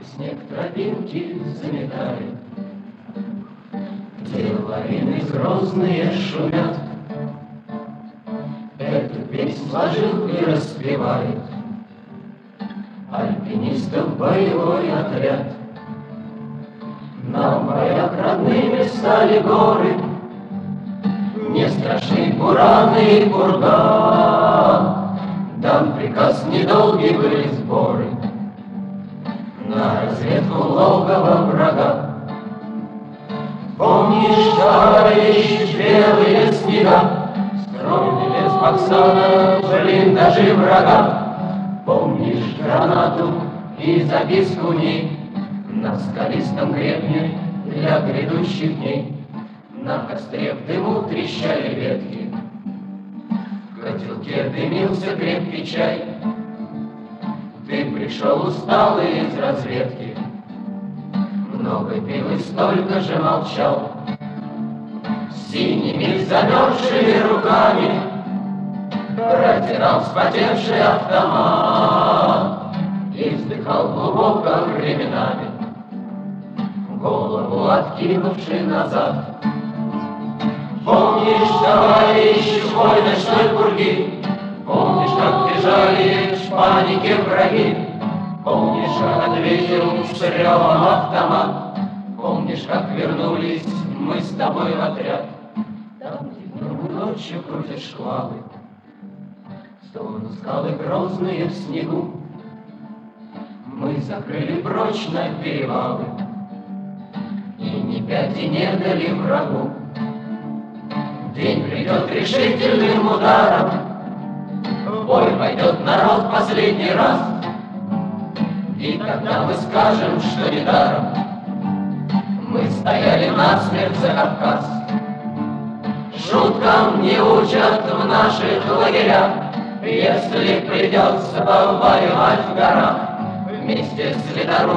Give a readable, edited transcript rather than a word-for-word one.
Где снег тропинки заметает, где лавины грозные шумят, эту песнь сложил и распевает альпинистов боевой отряд. Нам, боях родными, стали горы, не страшны бураны и буран. Дан приказ, недолгие были сборы на разведку логова врага. Помнишь, товарищ, белые снега, стройный лес Баксана, блиндажи врага? Помнишь гранату и записку в ней на скалистом гребне для грядущих дней? На костре в дыму трещали ветки, в котелке дымился крепкий чай. Ты пришел усталый из разведки, много пил и столько же молчал. Синими замерзшими руками протирал вспотевший автомат и вздыхал глубоко временами, голову откинувши назад. Помнишь, товарищ, бой ночной пурги? Помнишь, как бежали в панике враги? Помнишь, как ответил с ревом автомат? Помнишь, как вернулись мы с тобой в отряд? Там, где днем и ночью крутят шквалы, стонут скалы грозные в снегу. Мы закрыли прочно перевалы и ни пяти не дали врагу. День придет решительным ударом, в бой пойдет народ последний раз. И тогда мы скажем, что недаром мы стояли насмерть за Кавказ. Шуткам не учат в наших лагерях, если придется повоевать в горах вместе с ледорубом.